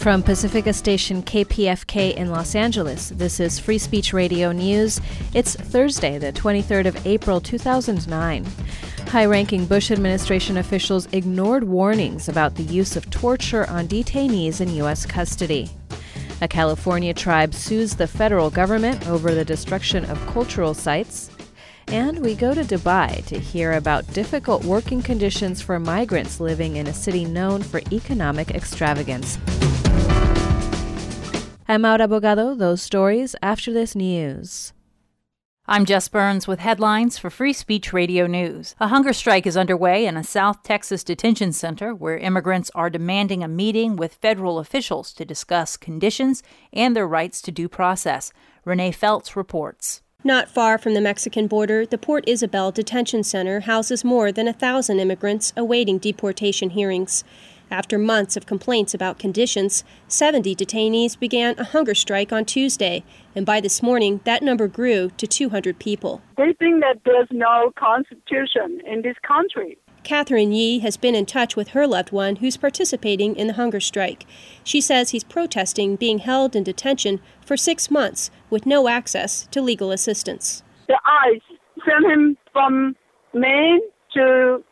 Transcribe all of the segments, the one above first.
From Pacifica Station KPFK in Los Angeles, this is Free Speech Radio News. It's Thursday, the 23rd of April, 2009. High-ranking Bush administration officials ignored warnings about the use of torture on detainees in U.S. custody. A California tribe sues the federal government over the destruction of cultural sites. And we go to Dubai to hear about difficult working conditions for migrants living in a city known for economic extravagance. I'm Maura Bogado. Those stories after this news. I'm Jess Burns with headlines for Free Speech Radio News. A hunger strike is underway in a South Texas detention center where immigrants are demanding a meeting with federal officials to discuss conditions and their rights to due process. Renee Feltz reports. Not far from the Mexican border, the Port Isabel Detention Center houses more than 1,000 immigrants awaiting deportation hearings. After months of complaints about conditions, 70 detainees began a hunger strike on Tuesday, and by this morning, that number grew to 200 people. They think that there's no constitution in this country. Catherine Yee has been in touch with her loved one who's participating in the hunger strike. She says he's protesting being held in detention for 6 months with no access to legal assistance. The ICE sent him from Maine to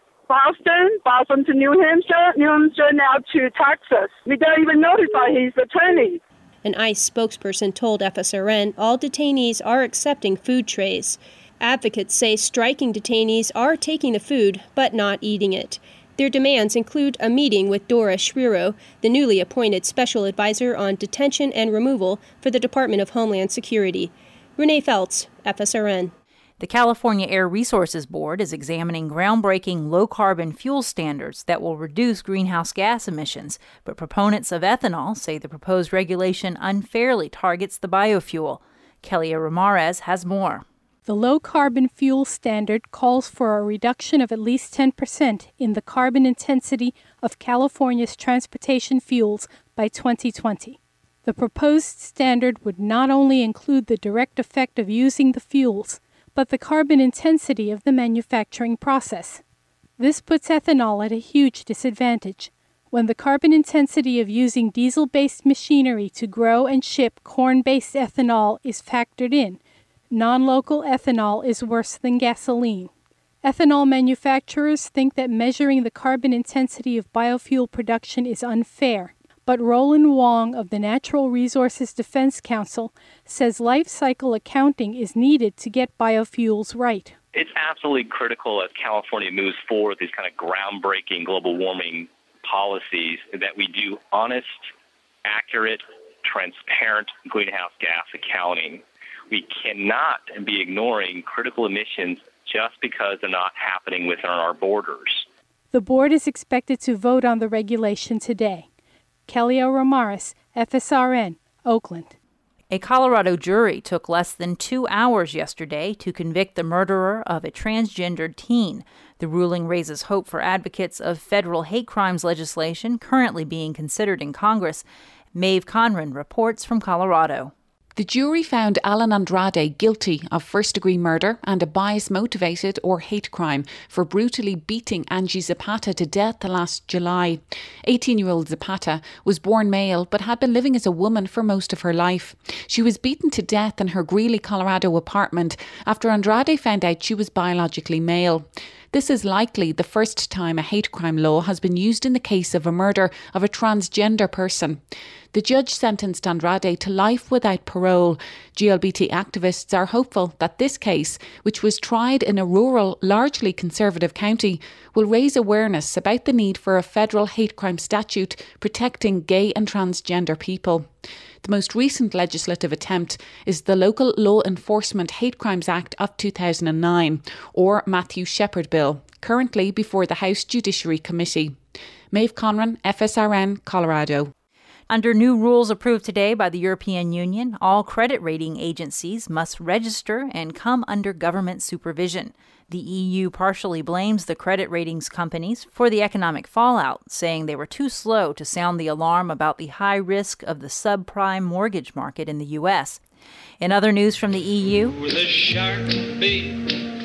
Boston to New Hampshire now to Texas. We don't even notify his attorney. An ICE spokesperson told FSRN all detainees are accepting food trays. Advocates say striking detainees are taking the food but not eating it. Their demands include a meeting with Dora Schriero, the newly appointed special advisor on detention and removal for the Department of Homeland Security. Renee Feltz, FSRN. The California Air Resources Board is examining groundbreaking low-carbon fuel standards that will reduce greenhouse gas emissions, but proponents of ethanol say the proposed regulation unfairly targets the biofuel. Kelia Ramirez has more. The low-carbon fuel standard calls for a reduction of at least 10% in the carbon intensity of California's transportation fuels by 2020. The proposed standard would not only include the direct effect of using the fuels, but the carbon intensity of the manufacturing process. This puts ethanol at a huge disadvantage. When the carbon intensity of using diesel-based machinery to grow and ship corn-based ethanol is factored in, non-local ethanol is worse than gasoline. Ethanol manufacturers think that measuring the carbon intensity of biofuel production is unfair. But Roland Wong of the Natural Resources Defense Council says life cycle accounting is needed to get biofuels right. It's absolutely critical as California moves forward these kind of groundbreaking global warming policies that we do honest, accurate, transparent greenhouse gas accounting. We cannot be ignoring critical emissions just because they're not happening within our borders. The board is expected to vote on the regulation today. Kelia Ramirez, FSRN, Oakland. A Colorado jury took less than 2 hours yesterday to convict the murderer of a transgendered teen. The ruling raises hope for advocates of federal hate crimes legislation currently being considered in Congress. Maeve Conran reports from Colorado. The jury found Alan Andrade guilty of first-degree murder and a bias-motivated or hate crime for brutally beating Angie Zapata to death last July. 18-year-old Zapata was born male but had been living as a woman for most of her life. She was beaten to death in her Greeley, Colorado apartment after Andrade found out she was biologically male. This is likely the first time a hate crime law has been used in the case of a murder of a transgender person. The judge sentenced Andrade to life without parole. GLBT activists are hopeful that this case, which was tried in a rural, largely conservative county, will raise awareness about the need for a federal hate crime statute protecting gay and transgender people. The most recent legislative attempt is the Local Law Enforcement Hate Crimes Act of 2009, or Matthew Shepard Bill, currently before the House Judiciary Committee. Maeve Conran, FSRN, Colorado. Under new rules approved today by the European Union, all credit rating agencies must register and come under government supervision. The EU partially blames the credit ratings companies for the economic fallout, saying they were too slow to sound the alarm about the high risk of the subprime mortgage market in the U.S. In other news from the EU, with a shark bait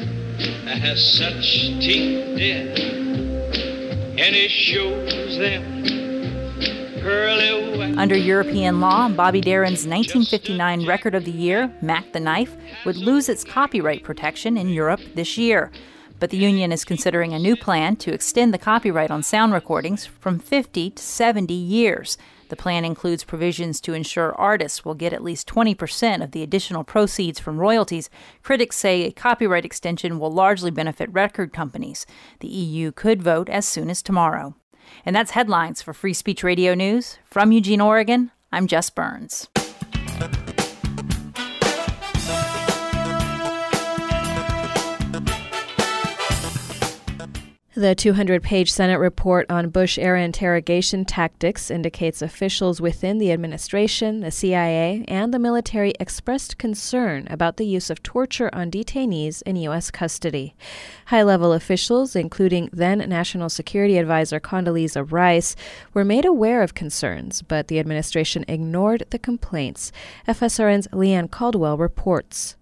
that has such teeth, dear, and it shows them pearly white. Under European law, Bobby Darin's 1959 record of the year, Mac the Knife, would lose its copyright protection in Europe this year. But the union is considering a new plan to extend the copyright on sound recordings from 50 to 70 years. The plan includes provisions to ensure artists will get at least 20% of the additional proceeds from royalties. Critics say a copyright extension will largely benefit record companies. The EU could vote as soon as tomorrow. And that's headlines for Free Speech Radio News. From Eugene, Oregon, I'm Jess Burns. The 200-page Senate report on Bush-era interrogation tactics indicates officials within the administration, the CIA, and the military expressed concern about the use of torture on detainees in U.S. custody. High-level officials, including then-National Security Advisor Condoleezza Rice, were made aware of concerns, but the administration ignored the complaints. FSRN's Leanne Caldwell reports.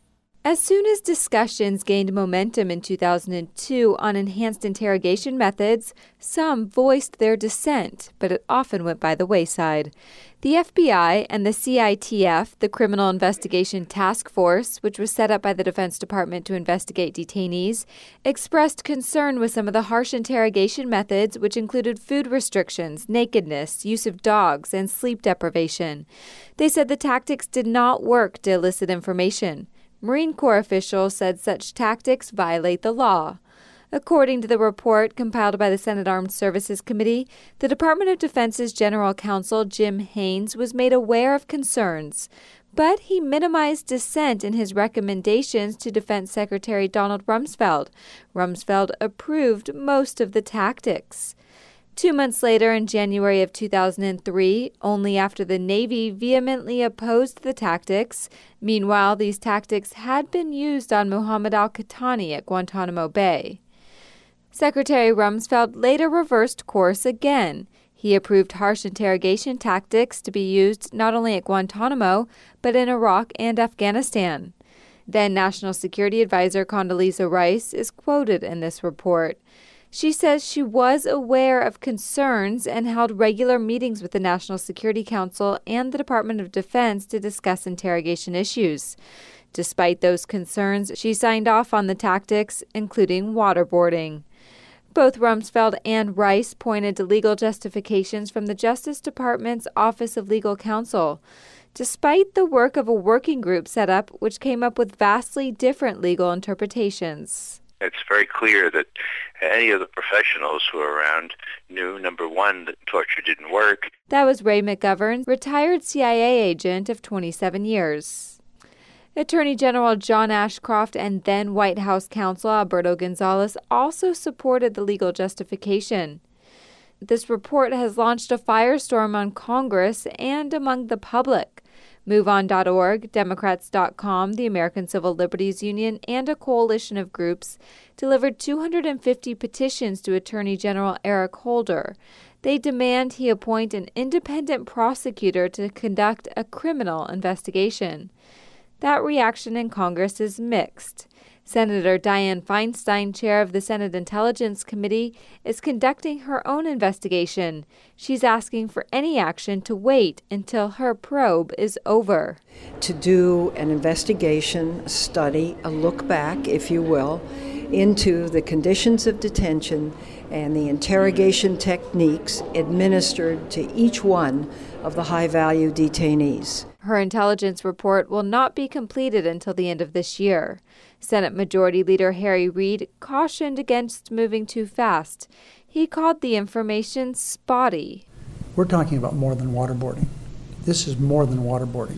As soon as discussions gained momentum in 2002 on enhanced interrogation methods, some voiced their dissent, but it often went by the wayside. The FBI and the CITF, the Criminal Investigation Task Force, which was set up by the Defense Department to investigate detainees, expressed concern with some of the harsh interrogation methods, which included food restrictions, nakedness, use of dogs, and sleep deprivation. They said the tactics did not work to elicit information. Marine Corps officials said such tactics violate the law. According to the report compiled by the Senate Armed Services Committee, the Department of Defense's General Counsel Jim Haynes was made aware of concerns, but he minimized dissent in his recommendations to Defense Secretary Donald Rumsfeld. Rumsfeld approved most of the tactics. 2 months later, in January of 2003, only after the Navy vehemently opposed the tactics. Meanwhile, these tactics had been used on Mohammed al-Qahtani at Guantanamo Bay. Secretary Rumsfeld later reversed course again. He approved harsh interrogation tactics to be used not only at Guantanamo, but in Iraq and Afghanistan. Then National Security Advisor Condoleezza Rice is quoted in this report. She says she was aware of concerns and held regular meetings with the National Security Council and the Department of Defense to discuss interrogation issues. Despite those concerns, she signed off on the tactics, including waterboarding. Both Rumsfeld and Rice pointed to legal justifications from the Justice Department's Office of Legal Counsel, despite the work of a working group set up which came up with vastly different legal interpretations. It's very clear that any of the professionals who were around knew, number one, that torture didn't work. That was Ray McGovern, retired CIA agent of 27 years. Attorney General John Ashcroft and then White House counsel Alberto Gonzales also supported the legal justification. This report has launched a firestorm on Congress and among the public. MoveOn.org, Democrats.com, the American Civil Liberties Union, and a coalition of groups delivered 250 petitions to Attorney General Eric Holder. They demand he appoint an independent prosecutor to conduct a criminal investigation. That reaction in Congress is mixed. Senator Dianne Feinstein, chair of the Senate Intelligence Committee, is conducting her own investigation. She's asking for any action to wait until her probe is over. To do an investigation, a study, a look back, if you will, into the conditions of detention and the interrogation techniques administered to each one of the high-value detainees. Her intelligence report will not be completed until the end of this year. Senate Majority Leader Harry Reid cautioned against moving too fast. He called the information spotty. We're talking about more than waterboarding. This is more than waterboarding.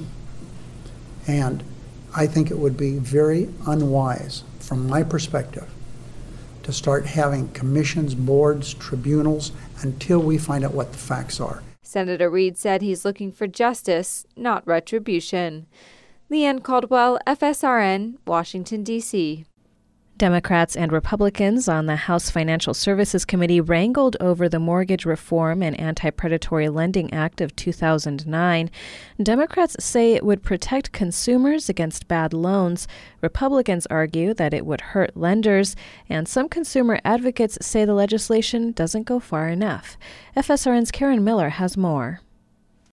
And I think it would be very unwise, from my perspective, to start having commissions, boards, tribunals, until we find out what the facts are. Senator Reid said he's looking for justice, not retribution. Leanne Caldwell, FSRN, Washington, D.C. Democrats and Republicans on the House Financial Services Committee wrangled over the Mortgage Reform and Anti-Predatory Lending Act of 2009. Democrats say it would protect consumers against bad loans. Republicans argue that it would hurt lenders, and some consumer advocates say the legislation doesn't go far enough. FSRN's Karen Miller has more.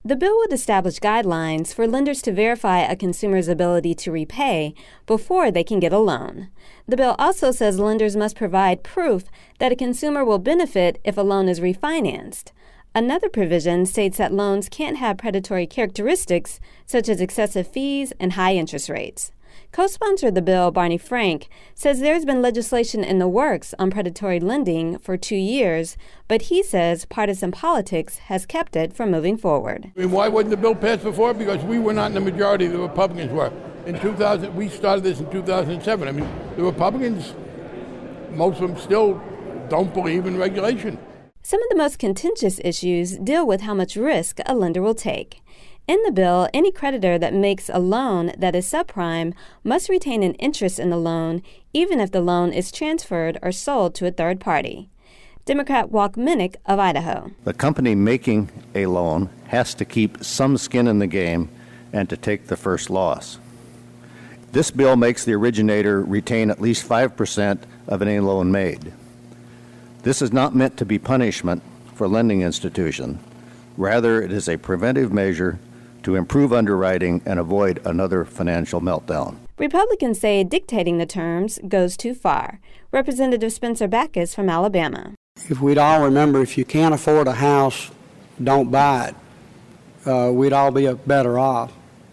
The bill would establish guidelines for lenders to verify a consumer's ability to repay before they can get a loan. The bill also says lenders must provide proof that a consumer will benefit if a loan is refinanced. Another provision states that loans can't have predatory characteristics such as excessive fees and high interest rates. Co-sponsor of the bill, Barney Frank, says there's been legislation in the works on predatory lending for 2 years, but he says partisan politics has kept it from moving forward. I mean, why wasn't the bill passed before? Because we were not in the majority, the Republicans were. In 2000, we started this in 2007. I mean, the Republicans, most of them still don't believe in regulation. Some of the most contentious issues deal with how much risk a lender will take. In the bill, any creditor that makes a loan that is subprime must retain an interest in the loan, even if the loan is transferred or sold to a third party. Democrat Walk Minnick of Idaho. The company making a loan has to keep some skin in the game and to take the first loss. This bill makes the originator retain at least 5% of any loan made. This is not meant to be punishment for lending institutions. Rather, it is a preventive measure to improve underwriting and avoid another financial meltdown. Republicans say dictating the terms goes too far. Representative Spencer Backus from Alabama. If we'd all remember, if you can't afford a house, don't buy it. We'd all be better off.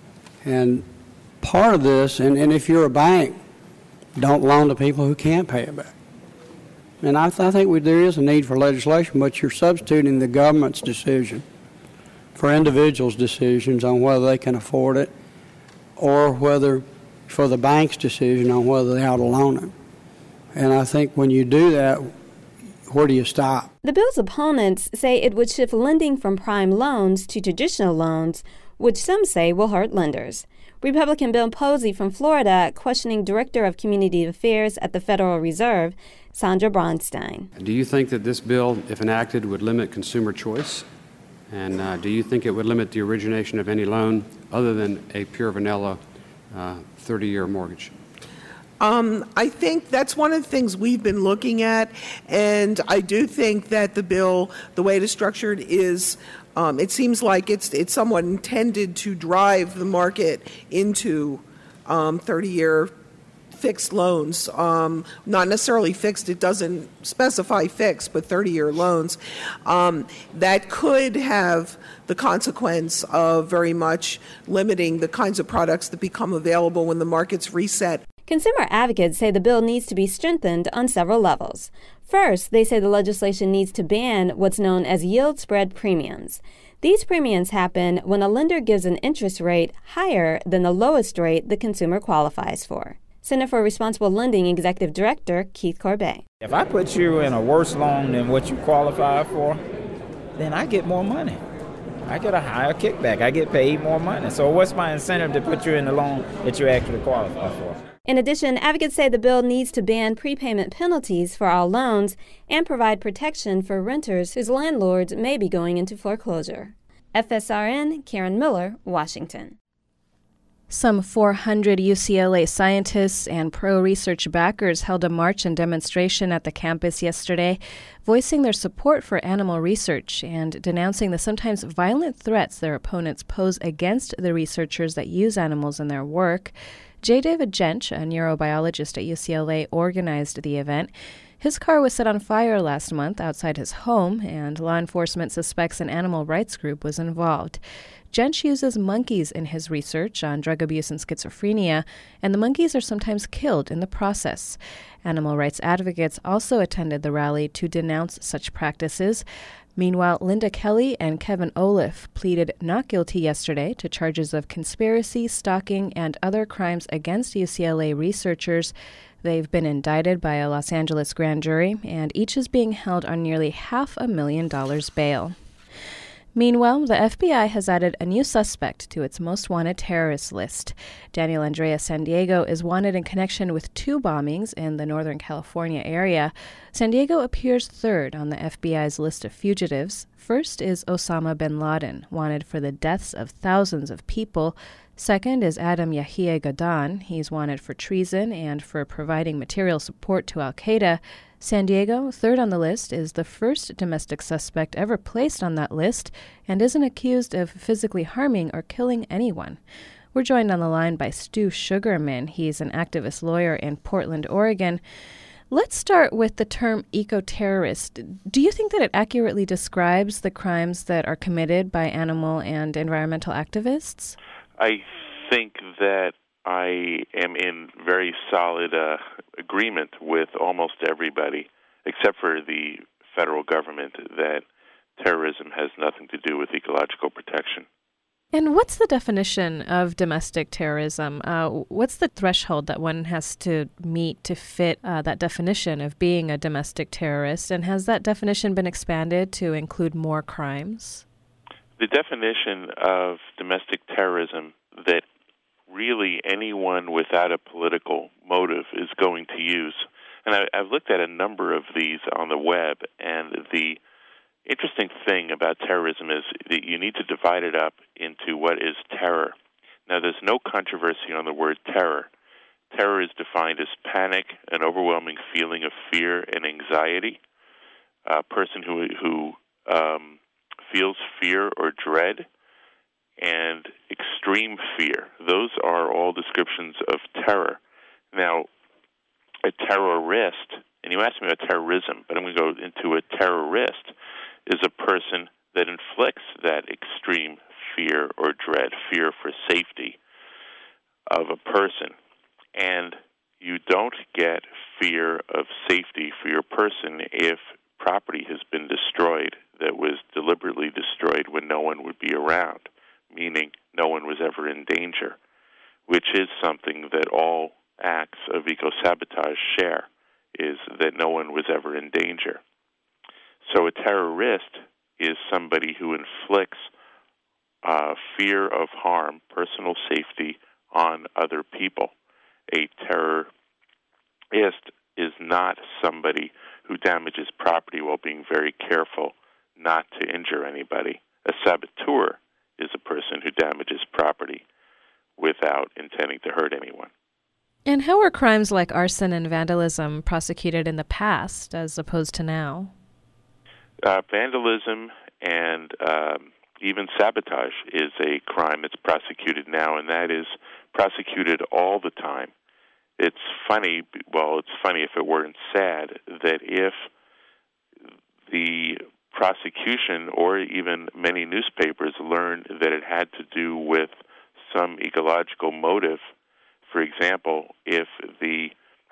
And part of this, and if you're a bank, don't loan to people who can't pay it back. And I think there is a need for legislation, but you're substituting the government's decision for individuals' decisions on whether they can afford it, or whether for the bank's decision on whether they ought to loan it. And I think when you do that, where do you stop? The bill's opponents say it would shift lending from prime loans to traditional loans, which some say will hurt lenders. Republican Bill Posey from Florida questioning Director of Community Affairs at the Federal Reserve, Sandra Bronstein. Do you think that this bill, if enacted, would limit consumer choice? And do you think it would limit the origination of any loan other than a pure vanilla 30-year mortgage? I think that's one of the things we've been looking at, and I do think that the bill, the way it is structured, is it seems like it's somewhat intended to drive the market into 30-year fixed loans, not necessarily fixed, it doesn't specify fixed, but 30-year loans that could have the consequence of very much limiting the kinds of products that become available when the market's reset. Consumer advocates say the bill needs to be strengthened on several levels. First, they say the legislation needs to ban what's known as yield spread premiums. These premiums happen when a lender gives an interest rate higher than the lowest rate the consumer qualifies for. Center for Responsible Lending Executive Director Keith Corbett. If I put you in a worse loan than what you qualify for, then I get more money. I get a higher kickback. I get paid more money. So what's my incentive to put you in the loan that you actually qualify for? In addition, advocates say the bill needs to ban prepayment penalties for all loans and provide protection for renters whose landlords may be going into foreclosure. FSRN, Karen Miller, Washington. Some 400 UCLA scientists and pro-research backers held a march and demonstration at the campus yesterday, voicing their support for animal research and denouncing the sometimes violent threats their opponents pose against the researchers that use animals in their work. J. David Jentsch, a neurobiologist at UCLA, organized the event. His car was set on fire last month outside his home, and law enforcement suspects an animal rights group was involved. Jentsch uses monkeys in his research on drug abuse and schizophrenia, and the monkeys are sometimes killed in the process. Animal rights advocates also attended the rally to denounce such practices. Meanwhile, Linda Kelly and Kevin Olaf pleaded not guilty yesterday to charges of conspiracy, stalking, and other crimes against UCLA researchers. They've been indicted by a Los Angeles grand jury, and each is being held on nearly $500,000 bail. Meanwhile, the FBI has added a new suspect to its most wanted terrorist list. Daniel Andreas San Diego is wanted in connection with 2 bombings in the Northern California area. San Diego appears third on the FBI's list of fugitives. First is Osama bin Laden, wanted for the deaths of thousands of people. Second is Adam Yahya Gaddan. He's wanted for treason and for providing material support to al-Qaeda. San Diego, third on the list, is the first domestic suspect ever placed on that list and isn't accused of physically harming or killing anyone. We're joined on the line by Stu Sugarman. He's an activist lawyer in Portland, Oregon. Let's start with the term eco-terrorist. Do you think that it accurately describes the crimes that are committed by animal and environmental activists? I think that I am in very solid agreement with almost everybody, except for the federal government, that terrorism has nothing to do with ecological protection. And what's the definition of domestic terrorism? What's the threshold that one has to meet to fit that definition of being a domestic terrorist? And has that definition been expanded to include more crimes? The definition of domestic terrorism that really anyone without a political motive is going to use. And I've looked at a number of these on the web, and the interesting thing about terrorism is that you need to divide it up into what is terror. Now, there's no controversy on the word terror. Terror is defined as panic, an overwhelming feeling of fear and anxiety. A person who feels fear or dread, and extreme fear. Those are all descriptions of terror. Now, a terrorist, and you asked me about terrorism, but I'm going to go into a terrorist, is a person that inflicts that extreme fear or dread, fear for safety of a person. And you don't get fear of safety for your person if property has been destroyed that was deliberately destroyed when no one would be around, meaning no one was ever in danger, which is something that all acts of eco-sabotage share, is that no one was ever in danger. So a terrorist is somebody who inflicts fear of harm, personal safety, on other people. A terrorist is not somebody who damages property while being very careful not to injure anybody. A saboteur is a person who damages property without intending to hurt anyone. And how are crimes like arson and vandalism prosecuted in the past as opposed to now? Vandalism and even sabotage is a crime that's prosecuted now, and that is prosecuted all the time. It's funny if it weren't sad, that if the prosecution or even many newspapers learned that it had to do with some ecological motive. For example, if the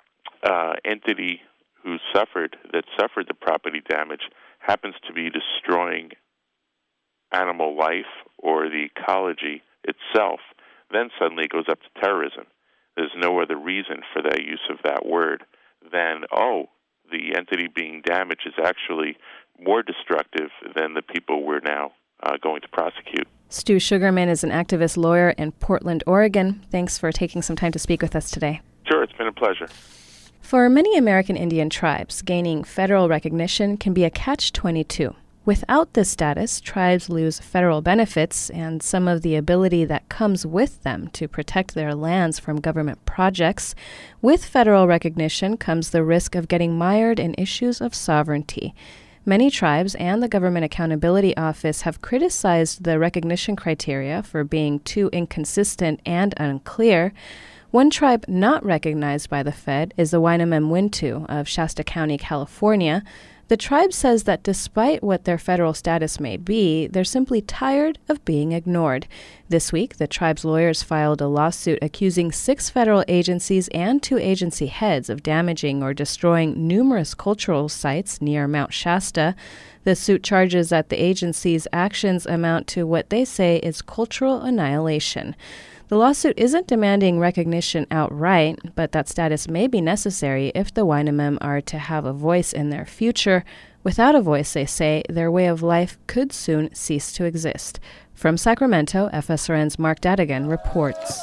entity who suffered the property damage happens to be destroying animal life or the ecology itself, then suddenly it goes up to terrorism. There's no other reason for that use of that word than, the entity being damaged is actually more destructive than the people we're now going to prosecute. Stu Sugarman is an activist lawyer in Portland, Oregon. Thanks for taking some time to speak with us today. Sure, it's been a pleasure. For many American Indian tribes, gaining federal recognition can be a catch-22. Without this status, tribes lose federal benefits and some of the ability that comes with them to protect their lands from government projects. With federal recognition comes the risk of getting mired in issues of sovereignty. Many tribes and the Government Accountability Office have criticized the recognition criteria for being too inconsistent and unclear. One tribe not recognized by the Fed is the Wainomem-Wintu of Shasta County, California. The tribe says that despite what their federal status may be, they're simply tired of being ignored. This week, the tribe's lawyers filed a lawsuit accusing 6 federal agencies and 2 agency heads of damaging or destroying numerous cultural sites near Mount Shasta. The suit charges that the agency's actions amount to what they say is cultural annihilation. The lawsuit isn't demanding recognition outright, but that status may be necessary if the Wainomem are to have a voice in their future. Without a voice, they say, their way of life could soon cease to exist. From Sacramento, FSRN's Mark Dadigan reports.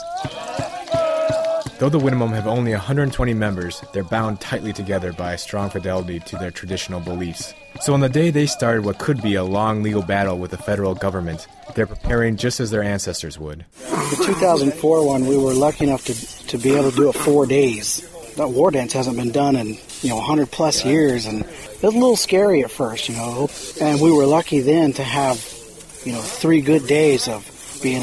Though the Wainomem have only 120 members, they're bound tightly together by a strong fidelity to their traditional beliefs. So on the day they started what could be a long legal battle with the federal government, they're preparing just as their ancestors would. The 2004 one, we were lucky enough to be able to do it 4 days. That war dance hasn't been done in 100 plus years, and it was a little scary at first, and we were lucky then to have 3 good days of being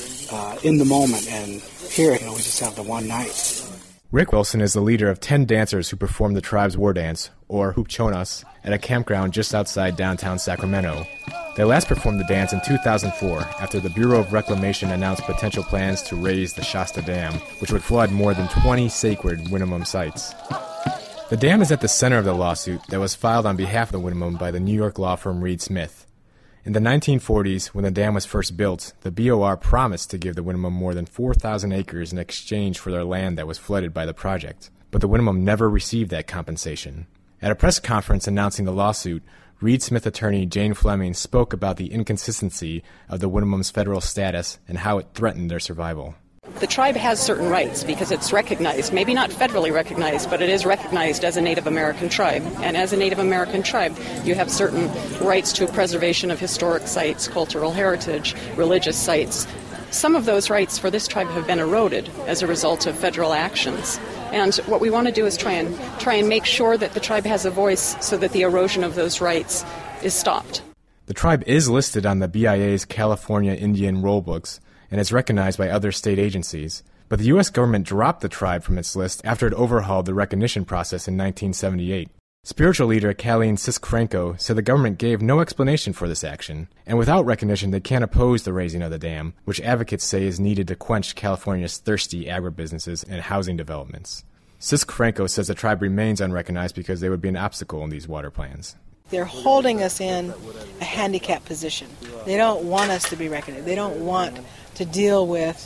in the moment, and here we just have the one night. Rick Wilson is the leader of 10 dancers who perform the tribe's war dance, or Hoop Chonas, at a campground just outside downtown Sacramento. They last performed the dance in 2004 after the Bureau of Reclamation announced potential plans to raise the Shasta Dam, which would flood more than 20 sacred Winnemem sites. The dam is at the center of the lawsuit that was filed on behalf of the Winnemem by the New York law firm Reed Smith. In the 1940s, when the dam was first built, the BOR promised to give the Winnemem more than 4,000 acres in exchange for their land that was flooded by the project. But the Winnemem never received that compensation. At a press conference announcing the lawsuit, Reed Smith attorney Jane Fleming spoke about the inconsistency of the Winnemem's federal status and how it threatened their survival. The tribe has certain rights because it's recognized, maybe not federally recognized, but it is recognized as a Native American tribe. And as a Native American tribe, you have certain rights to preservation of historic sites, cultural heritage, religious sites. Some of those rights for this tribe have been eroded as a result of federal actions. And what we want to do is try and make sure that the tribe has a voice so that the erosion of those rights is stopped. The tribe is listed on the BIA's California Indian Roll Books and is recognized by other state agencies, but the U.S. government dropped the tribe from its list after it overhauled the recognition process in 1978. Spiritual leader Kaleen Sisk-Franco said the government gave no explanation for this action, and without recognition they can't oppose the raising of the dam, which advocates say is needed to quench California's thirsty agribusinesses and housing developments. Sisk-Franco says the tribe remains unrecognized because they would be an obstacle in these water plans. They're holding us in a handicapped position. They don't want us to be recognized. They don't want to deal with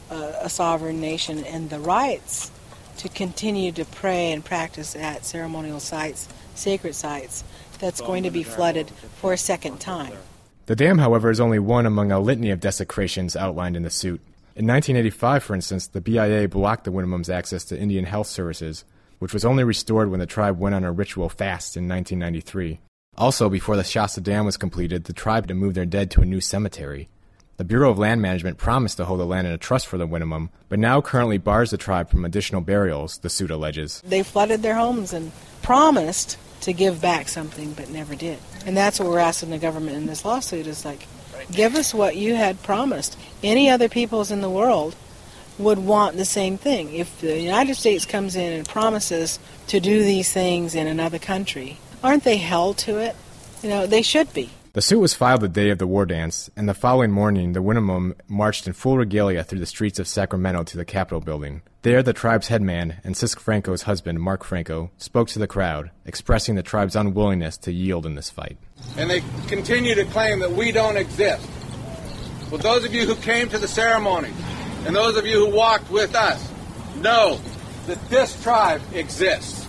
a sovereign nation and the rights to continue to pray and practice at ceremonial sites, sacred sites, that's going to be flooded for a second time. The dam, however, is only one among a litany of desecrations outlined in the suit. In 1985, for instance, the BIA blocked the Winnemem's access to Indian health services, which was only restored when the tribe went on a ritual fast in 1993. Also, before the Shasta Dam was completed, the tribe had to move their dead to a new cemetery. The Bureau of Land Management promised to hold the land in a trust for the Winnemem, but now currently bars the tribe from additional burials, the suit alleges. They flooded their homes and promised to give back something, but never did. And that's what we're asking the government in this lawsuit is give us what you had promised. Any other peoples in the world would want the same thing. If the United States comes in and promises to do these things in another country, aren't they held to it? They should be. The suit was filed the day of the war dance, and the following morning the Winnemem marched in full regalia through the streets of Sacramento to the Capitol building. There, the tribe's headman and Sisk-Franco's husband, Mark Franco, spoke to the crowd, expressing the tribe's unwillingness to yield in this fight. And they continue to claim that we don't exist. Well, those of you who came to the ceremony, and those of you who walked with us, know that this tribe exists.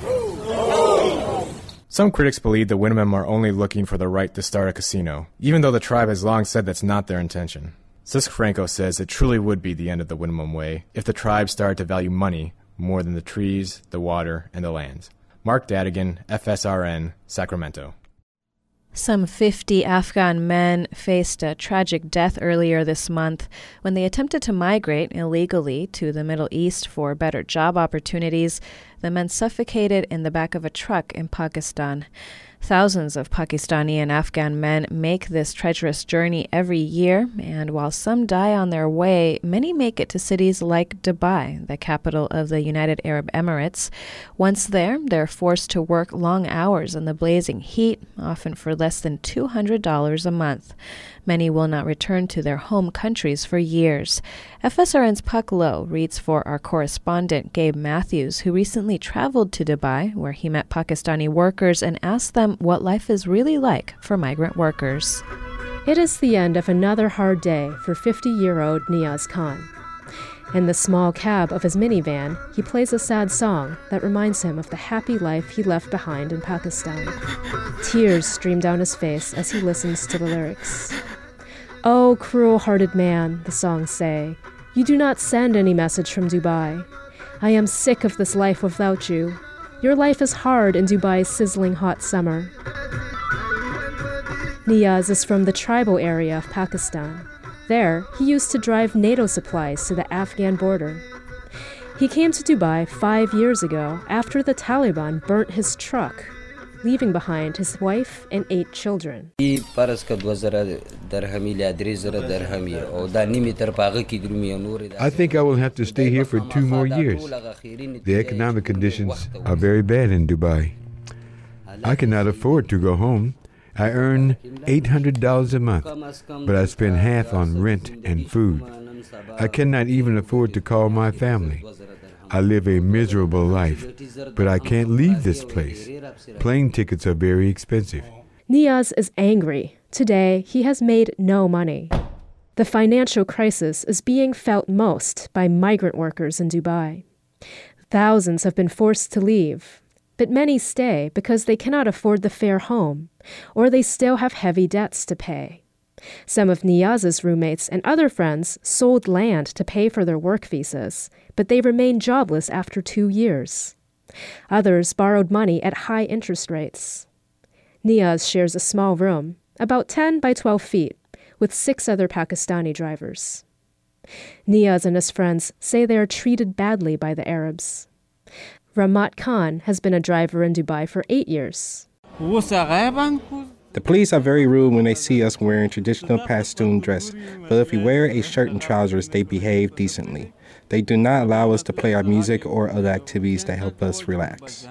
Some critics believe the Winnemem are only looking for the right to start a casino, even though the tribe has long said that's not their intention. Sisk-Franco says it truly would be the end of the Winnemem way if the tribe started to value money more than the trees, the water, and the land. Mark Dadigan, FSRN, Sacramento. Some 50 Afghan men faced a tragic death earlier this month when they attempted to migrate illegally to the Middle East for better job opportunities. The men suffocated in the back of a truck in Pakistan. Thousands of Pakistani and Afghan men make this treacherous journey every year, and while some die on their way, many make it to cities like Dubai, the capital of the United Arab Emirates. Once there, they're forced to work long hours in the blazing heat, often for less than $200 a month. Many will not return to their home countries for years. FSRN's Puck Lowe reads for our correspondent Gabe Matthews, who recently traveled to Dubai, where he met Pakistani workers and asked them what life is really like for migrant workers. It is the end of another hard day for 50-year-old Niaz Khan. In the small cab of his minivan, he plays a sad song that reminds him of the happy life he left behind in Pakistan. Tears stream down his face as he listens to the lyrics. "Oh, cruel-hearted man," the songs say, "you do not send any message from Dubai. I am sick of this life without you. Your life is hard in Dubai's sizzling hot summer." Niaz is from the tribal area of Pakistan. There, he used to drive NATO supplies to the Afghan border. He came to Dubai 5 years ago after the Taliban burnt his truck, leaving behind his wife and 8 children. I think I will have to stay here for 2 more years. The economic conditions are very bad in Dubai. I cannot afford to go home. I earn $800 a month, but I spend half on rent and food. I cannot even afford to call my family. I live a miserable life, but I can't leave this place. Plane tickets are very expensive. Niaz is angry. Today, he has made no money. The financial crisis is being felt most by migrant workers in Dubai. Thousands have been forced to leave, but many stay because they cannot afford the fare home, or they still have heavy debts to pay. Some of Niaz's roommates and other friends sold land to pay for their work visas, but they remained jobless after 2 years. Others borrowed money at high interest rates. Niaz shares a small room, about 10 by 12 feet, with 6 other Pakistani drivers. Niaz and his friends say they are treated badly by the Arabs. Ramat Khan has been a driver in Dubai for 8 years. The police are very rude when they see us wearing traditional Pashtun dress, but if we wear a shirt and trousers, they behave decently. They do not allow us to play our music or other activities that help us relax.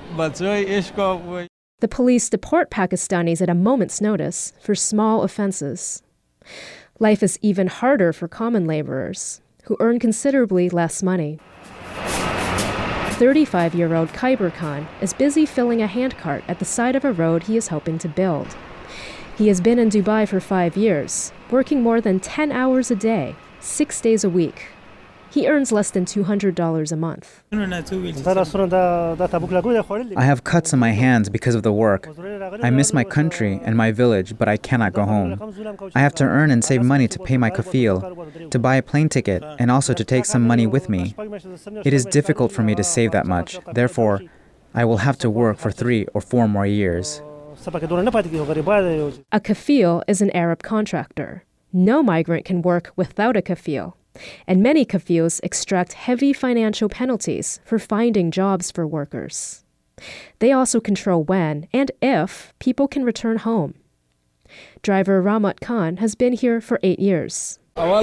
The police deport Pakistanis at a moment's notice for small offenses. Life is even harder for common laborers, who earn considerably less money. 35-year-old Khyber Khan is busy filling a handcart at the side of a road he is helping to build. He has been in Dubai for 5 years, working more than 10 hours a day, 6 days a week. He earns less than $200 a month. I have cuts on my hands because of the work. I miss my country and my village, but I cannot go home. I have to earn and save money to pay my kafil, to buy a plane ticket, and also to take some money with me. It is difficult for me to save that much. Therefore, I will have to work for 3 or 4 more years. A kafil is an Arab contractor. No migrant can work without a kafil, and many kafils extract heavy financial penalties for finding jobs for workers. They also control when and if people can return home. Driver Ramat Khan has been here for 8 years. I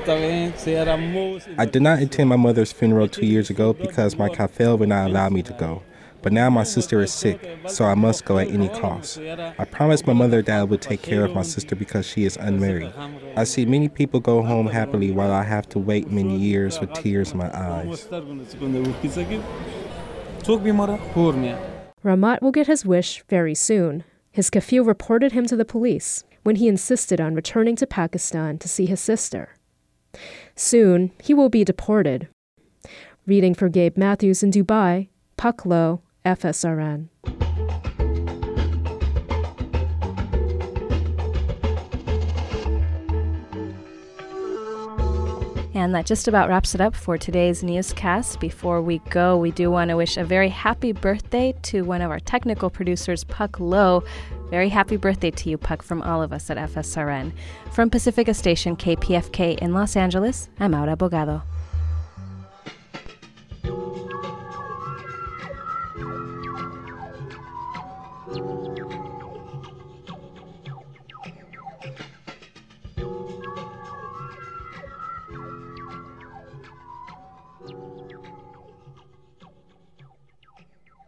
did not attend my mother's funeral 2 years ago because my kafil would not allow me to go. But now my sister is sick, so I must go at any cost. I promised my mother that I would take care of my sister because she is unmarried. I see many people go home happily while I have to wait many years with tears in my eyes. Ramat will get his wish very soon. His kafil reported him to the police when he insisted on returning to Pakistan to see his sister. Soon, he will be deported. Reading for Gabe Matthews in Dubai, Puck Low, FSRN. And that just about wraps it up for today's newscast. Before we go, we do want to wish a very happy birthday to one of our technical producers, Puck Low. Very happy birthday to you, Puck, from all of us at FSRN. From Pacifica Station KPFK in Los Angeles, I'm Aura Bogado.